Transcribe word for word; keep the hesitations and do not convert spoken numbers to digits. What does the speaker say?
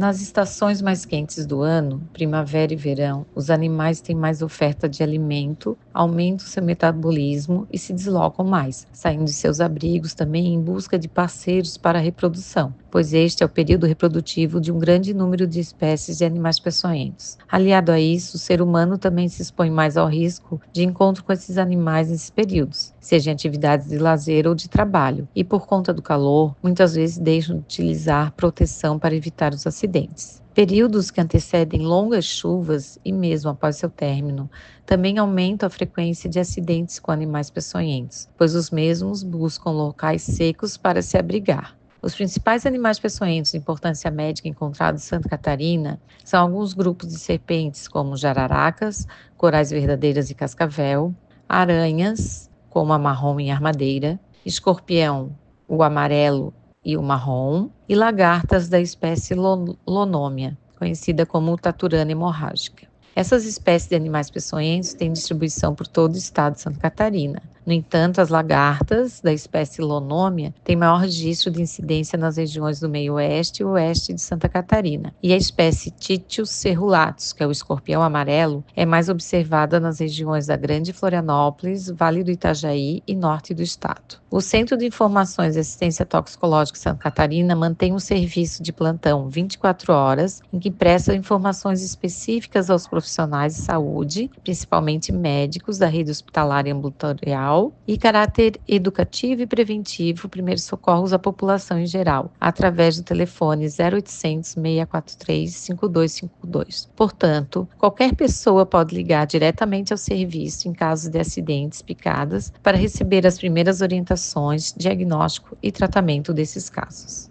Nas estações mais quentes do ano, primavera e verão, os animais têm mais oferta de alimento, aumentam seu metabolismo e se deslocam mais, saindo de seus abrigos também em busca de parceiros para a reprodução, pois este é o período reprodutivo de um grande número de espécies de animais peçonhentos. Aliado a isso, o ser humano também se expõe mais ao risco de encontro com esses animais nesses períodos, seja em atividades de lazer ou de trabalho, e por conta do calor, muitas vezes deixam de utilizar proteção para evitar os acidentes. Períodos que antecedem longas chuvas e mesmo após seu término, também aumentam a frequência de acidentes com animais peçonhentos, pois os mesmos buscam locais secos para se abrigar. Os principais animais peçonhentos de importância médica encontrados em Santa Catarina são alguns grupos de serpentes, como jararacas, corais verdadeiras e cascavel, aranhas, como a marrom e armadeira, escorpião, o amarelo e o marrom, e lagartas da espécie lonômia, conhecida como taturana hemorrágica. Essas espécies de animais peçonhentos têm distribuição por todo o estado de Santa Catarina. No entanto, as lagartas da espécie lonômia têm maior registro de incidência nas regiões do meio-oeste e oeste de Santa Catarina. E a espécie Titius cerulatus, que é o escorpião amarelo, é mais observada nas regiões da Grande Florianópolis, Vale do Itajaí e norte do estado. O Centro de Informações e Assistência Toxicológica de Santa Catarina mantém um serviço de plantão vinte e quatro horas, em que presta informações específicas aos profissionais de saúde, principalmente médicos da rede hospitalar e ambulatorial, e caráter educativo e preventivo, primeiros socorros à população em geral, através do telefone zero oitocentos, seis quatro três, cinco dois cinco dois. Portanto, qualquer pessoa pode ligar diretamente ao serviço em caso de acidentes, picadas, para receber as primeiras orientações, diagnóstico e tratamento desses casos.